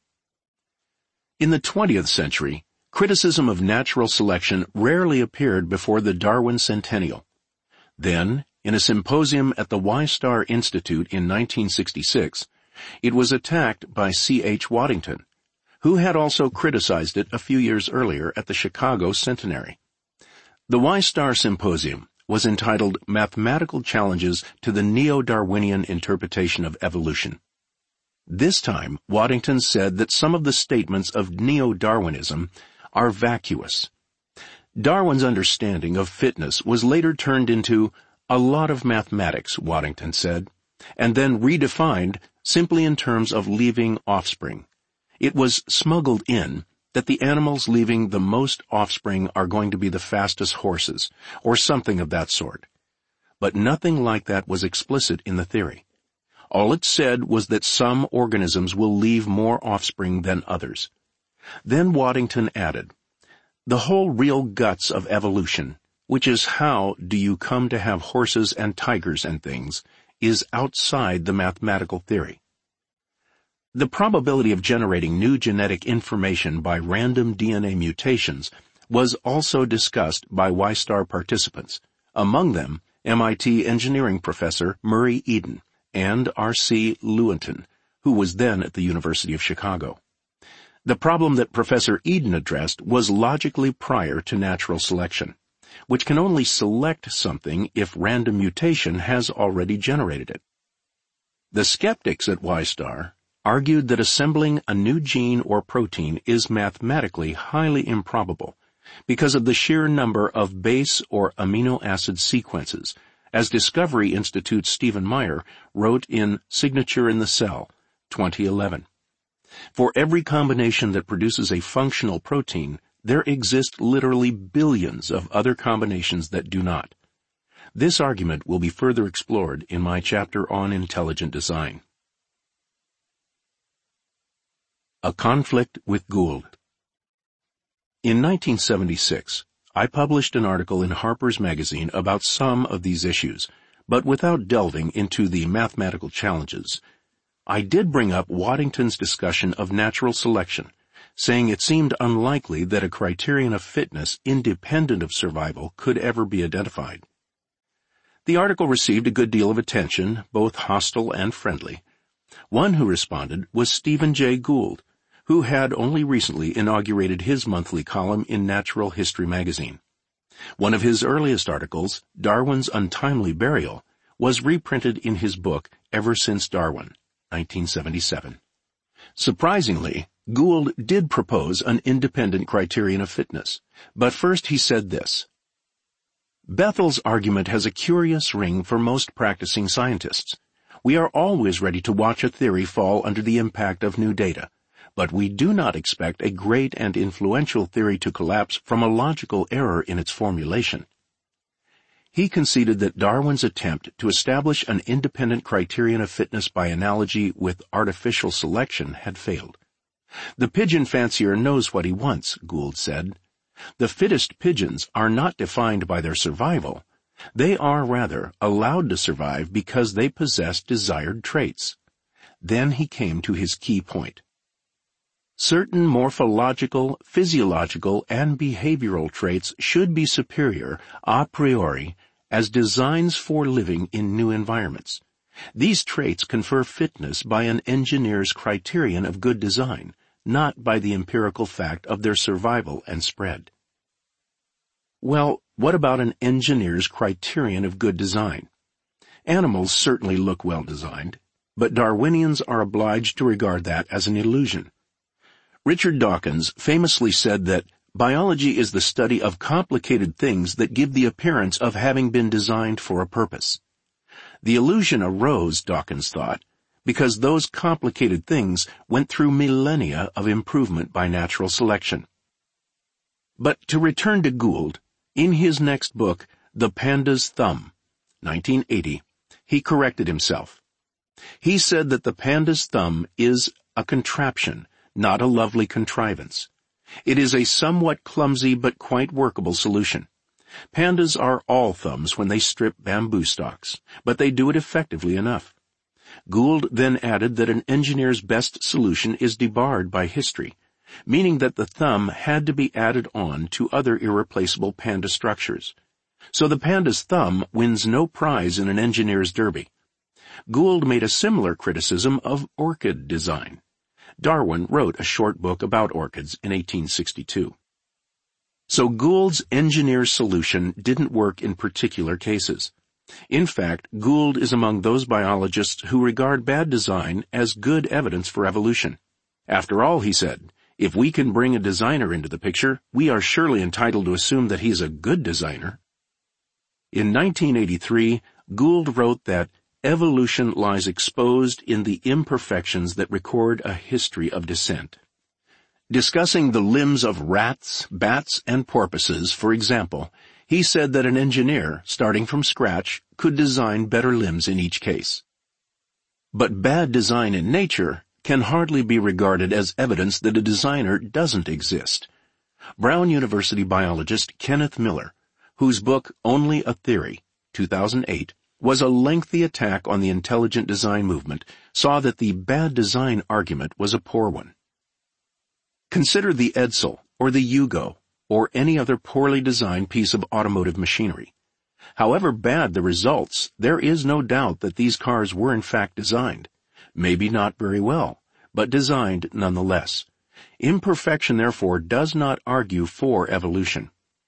In the 20th century, criticism of natural selection rarely appeared before the Darwin Centennial. Then, in a symposium at the Wistar Institute in 1966, it was attacked by C.H. Waddington, who had also criticized it a few years earlier at the Chicago Centenary. The Wistar Symposium was entitled Mathematical Challenges to the Neo-Darwinian Interpretation of Evolution. This time, Waddington said that some of the statements of neo-Darwinism are vacuous. Darwin's understanding of fitness was later turned into a lot of mathematics, Waddington said, and then redefined simply in terms of leaving offspring. It was smuggled in that the animals leaving the most offspring are going to be the fastest horses, or something of that sort. But nothing like that was explicit in the theory. All it said was that some organisms will leave more offspring than others. Then Waddington added, "The whole real guts of evolution, which is how do you come to have horses and tigers and things, is outside the mathematical theory." The probability of generating new genetic information by random DNA mutations was also discussed by Wistar participants, among them MIT engineering professor Murray Eden and R.C. Lewontin, who was then at the University of Chicago. The problem that Professor Eden addressed was logically prior to natural selection, which can only select something if random mutation has already generated it. The skeptics at Wistar argued that assembling a new gene or protein is mathematically highly improbable because of the sheer number of base or amino acid sequences, as Discovery Institute's Stephen Meyer wrote in Signature in the Cell, 2011. For every combination that produces a functional protein, there exist literally billions of other combinations that do not. This argument will be further explored in my chapter on intelligent design. A conflict with Gould. In 1976, I published an article in Harper's Magazine about some of these issues, but without delving into the mathematical challenges. I did bring up Waddington's discussion of natural selection, saying it seemed unlikely that a criterion of fitness independent of survival could ever be identified. The article received a good deal of attention, both hostile and friendly. One who responded was Stephen Jay Gould, who had only recently inaugurated his monthly column in Natural History magazine. One of his earliest articles, Darwin's Untimely Burial, was reprinted in his book Ever Since Darwin, 1977. Surprisingly, Gould did propose an independent criterion of fitness, but first he said this: "Bethel's argument has a curious ring for most practicing scientists. We are always ready to watch a theory fall under the impact of new data, but we do not expect a great and influential theory to collapse from a logical error in its formulation." He conceded that Darwin's attempt to establish an independent criterion of fitness by analogy with artificial selection had failed. "The pigeon fancier knows what he wants," Gould said. "The fittest pigeons are not defined by their survival. They are, rather, allowed to survive because they possess desired traits." Then he came to his key point. "Certain morphological, physiological, and behavioral traits should be superior, a priori, as designs for living in new environments. These traits confer fitness by an engineer's criterion of good design, not by the empirical fact of their survival and spread." Well, what about an engineer's criterion of good design? Animals certainly look well designed, but Darwinians are obliged to regard that as an illusion. Richard Dawkins famously said that biology is the study of complicated things that give the appearance of having been designed for a purpose. The illusion arose, Dawkins thought, because those complicated things went through millennia of improvement by natural selection. But to return to Gould, in his next book, The Panda's Thumb, 1980, he corrected himself. He said that the panda's thumb is a contraption, not a lovely contrivance. It is a somewhat clumsy but quite workable solution. Pandas are all thumbs when they strip bamboo stalks, but they do it effectively enough. Gould then added that an engineer's best solution is debarred by history, meaning that the thumb had to be added on to other irreplaceable panda structures. So the panda's thumb wins no prize in an engineer's derby. Gould made a similar criticism of orchid design. Darwin wrote a short book about orchids in 1862. So Gould's engineer's solution didn't work in particular cases. In fact, Gould is among those biologists who regard bad design as good evidence for evolution. After all, he said, if we can bring a designer into the picture, we are surely entitled to assume that he is a good designer. In 1983, Gould wrote that evolution lies exposed in the imperfections that record a history of descent. Discussing the limbs of rats, bats, and porpoises, for example, he said that an engineer, starting from scratch, could design better limbs in each case. But bad design in nature can hardly be regarded as evidence that a designer doesn't exist. Brown University biologist Kenneth Miller, whose book Only a Theory, 2008, was a lengthy attack on the intelligent design movement, saw that the bad design argument was a poor one. Consider the Edsel, or the Yugo, or any other poorly designed piece of automotive machinery. However bad the results, there is no doubt that these cars were in fact designed. Maybe not very well, but designed nonetheless. Imperfection, therefore, does not argue for evolution.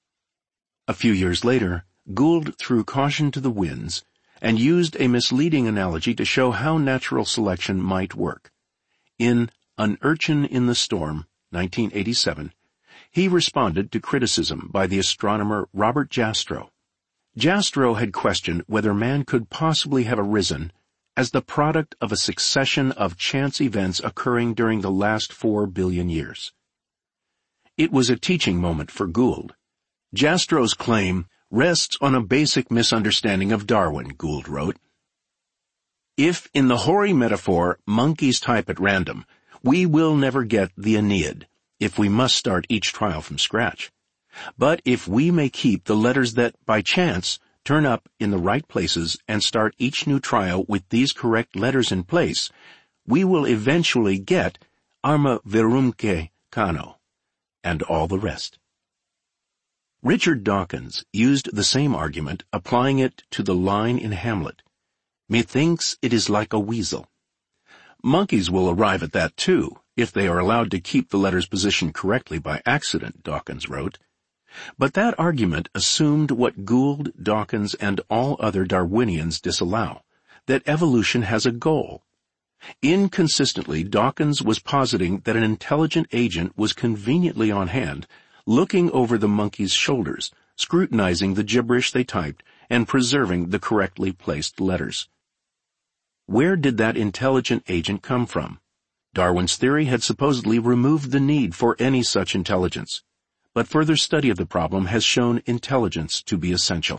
A few years later, Gould threw caution to the winds and used a misleading analogy to show how natural selection might work. In An Urchin in the Storm, 1987, he responded to criticism by the astronomer Robert Jastrow. Jastrow had questioned whether man could possibly have arisen as the product of a succession of chance events occurring during the last 4 billion years. It was a teaching moment for Gould. Jastrow's claim rests on a basic misunderstanding of Darwin, Gould wrote. If, in the hoary metaphor, monkeys type at random, we will never get the Aeneid, if we must start each trial from scratch. But if we may keep the letters that, by chance, turn up in the right places and start each new trial with these correct letters in place, we will eventually get Arma Virumque Cano, and all the rest. Richard Dawkins used the same argument, applying it to the line in Hamlet, "Methinks it is like a weasel." Monkeys will arrive at that too, if they are allowed to keep the letters positioned correctly by accident, Dawkins wrote. But that argument assumed what Gould, Dawkins, and all other Darwinians disallow, that evolution has a goal. Inconsistently, Dawkins was positing that an intelligent agent was conveniently on hand, looking over the monkeys' shoulders, scrutinizing the gibberish they typed, and preserving the correctly placed letters. Where did that intelligent agent come from? Darwin's theory had supposedly removed the need for any such intelligence, but further study of the problem has shown intelligence to be essential.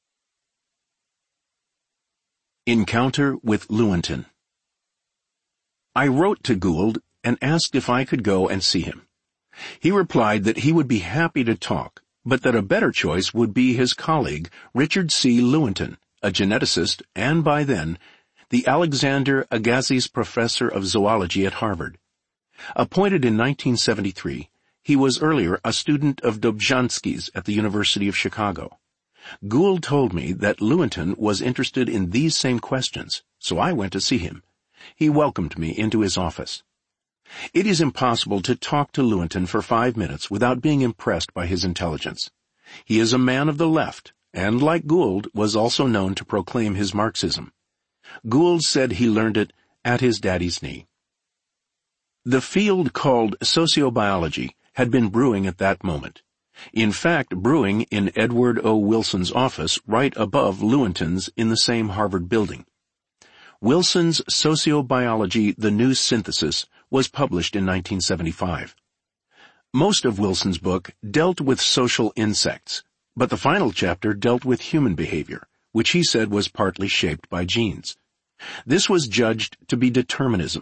Encounter with Lewontin. I wrote to Gould and asked if I could go and see him. He replied that he would be happy to talk, but that a better choice would be his colleague, Richard C. Lewontin, a geneticist and, by then, the Alexander Agassiz Professor of Zoology at Harvard. Appointed in 1973, he was earlier a student of Dobzhansky's at the University of Chicago. Gould told me that Lewontin was interested in these same questions, so I went to see him. He welcomed me into his office. It is impossible to talk to Lewontin for 5 minutes without being impressed by his intelligence. He is a man of the left, and, like Gould, was also known to proclaim his Marxism. Gould said he learned it at his daddy's knee. The field called sociobiology had been brewing at that moment. In fact, brewing in Edward O. Wilson's office right above Lewontin's in the same Harvard building. Wilson's Sociobiology, The New Synthesis, was published in 1975. Most of Wilson's book dealt with social insects, but the final chapter dealt with human behavior, which he said was partly shaped by genes. This was judged to be determinism,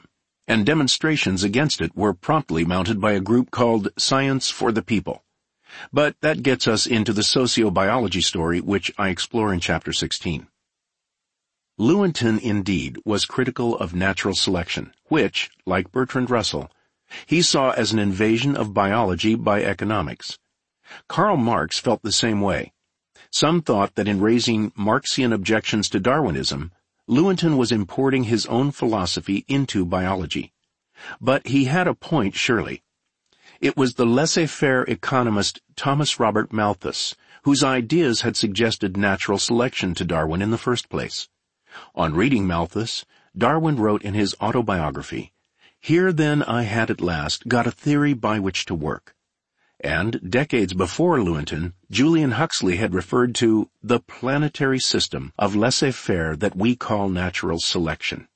and demonstrations against it were promptly mounted by a group called Science for the People. But that gets us into the sociobiology story, which I explore in Chapter 16. Lewontin, indeed, was critical of natural selection, which, like Bertrand Russell, he saw as an invasion of biology by economics. Karl Marx felt the same way. Some thought that in raising Marxian objections to Darwinism, Lewontin was importing his own philosophy into biology. But he had a point, surely. It was the laissez-faire economist Thomas Robert Malthus, whose ideas had suggested natural selection to Darwin in the first place. On reading Malthus, Darwin wrote in his autobiography, "Here then I had at last got a theory by which to work." And, decades before Lewontin, Julian Huxley had referred to the planetary system of laissez-faire that we call natural selection.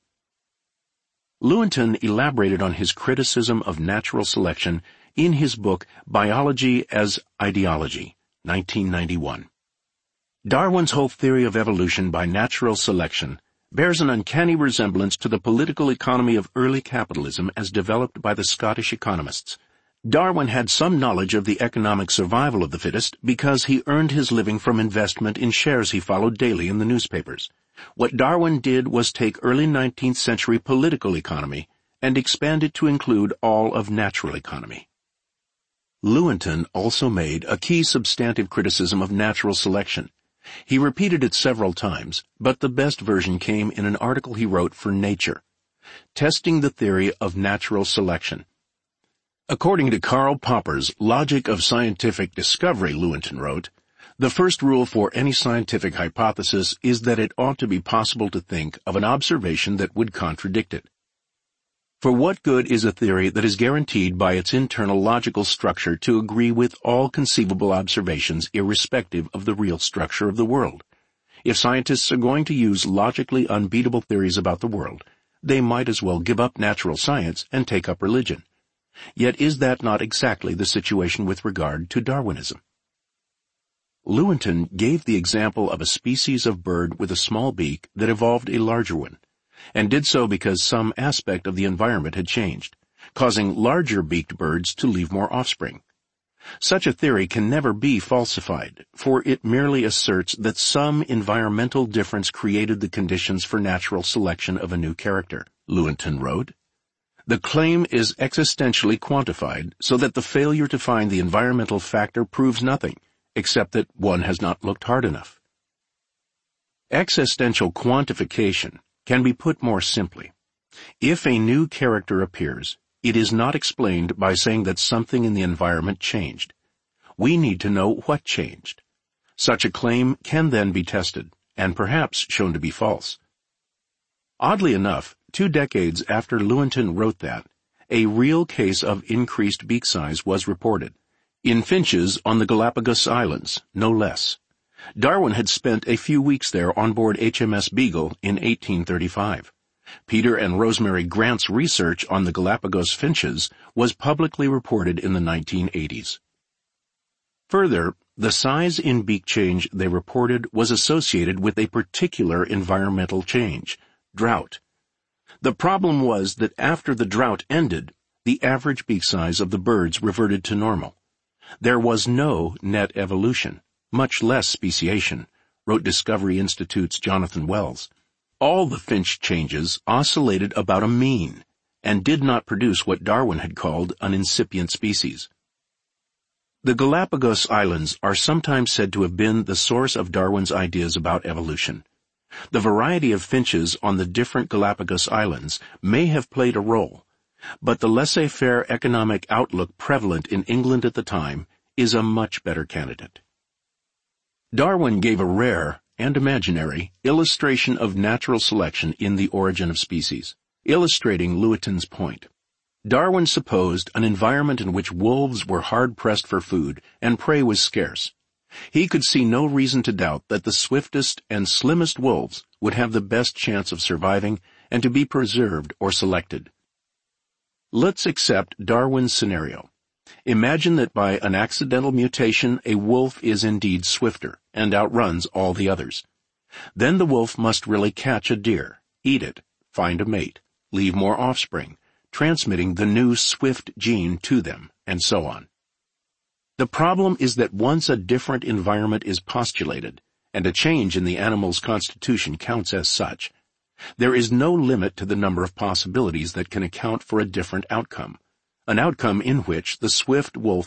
Lewontin elaborated on his criticism of natural selection in his book Biology as Ideology, 1991. Darwin's whole theory of evolution by natural selection bears an uncanny resemblance to the political economy of early capitalism as developed by the Scottish economists. Darwin had some knowledge of the economic survival of the fittest because he earned his living from investment in shares he followed daily in the newspapers. What Darwin did was take early 19th century political economy and expand it to include all of natural economy. Lewontin also made a key substantive criticism of natural selection. He repeated it several times, but the best version came in an article he wrote for Nature, Testing the Theory of Natural Selection. According to Karl Popper's Logic of Scientific Discovery, Lewontin wrote, "The first rule for any scientific hypothesis is that it ought to be possible to think of an observation that would contradict it. For what good is a theory that is guaranteed by its internal logical structure to agree with all conceivable observations irrespective of the real structure of the world? If scientists are going to use logically unbeatable theories about the world, they might as well give up natural science and take up religion. Yet is that not exactly the situation with regard to Darwinism?" Lewontin gave the example of a species of bird with a small beak that evolved a larger one, and did so because some aspect of the environment had changed, causing larger beaked birds to leave more offspring. Such a theory can never be falsified, for it merely asserts that some environmental difference created the conditions for natural selection of a new character. Lewontin wrote, "The claim is existentially quantified so that the failure to find the environmental factor proves nothing, except that one has not looked hard enough." Existential quantification can be put more simply. If a new character appears, it is not explained by saying that something in the environment changed. We need to know what changed. Such a claim can then be tested, and perhaps shown to be false. Oddly enough, 2 decades after Lewontin wrote that, a real case of increased beak size was reported, in finches on the Galapagos Islands, no less. Darwin had spent a few weeks there on board HMS Beagle in 1835. Peter and Rosemary Grant's research on the Galapagos finches was publicly reported in the 1980s. Further, the size in beak change they reported was associated with a particular environmental change, drought. The problem was that after the drought ended, the average beak size of the birds reverted to normal. There was no net evolution, much less speciation, wrote Discovery Institute's Jonathan Wells. All the finch changes oscillated about a mean, and did not produce what Darwin had called an incipient species. The Galapagos Islands are sometimes said to have been the source of Darwin's ideas about evolution. The variety of finches on the different Galapagos Islands may have played a role, but the laissez-faire economic outlook prevalent in England at the time is a much better candidate. Darwin gave a rare and imaginary illustration of natural selection in The Origin of Species, illustrating Lewontin's point. Darwin supposed an environment in which wolves were hard-pressed for food and prey was scarce. He could see no reason to doubt that the swiftest and slimmest wolves would have the best chance of surviving and to be preserved or selected. Let's accept Darwin's scenario. Imagine that by an accidental mutation a wolf is indeed swifter and outruns all the others. Then the wolf must really catch a deer, eat it, find a mate, leave more offspring, transmitting the new swift gene to them, and so on. The problem is that once a different environment is postulated, and a change in the animal's constitution counts as such, there is no limit to the number of possibilities that can account for a different outcome, an outcome in which the swift wolf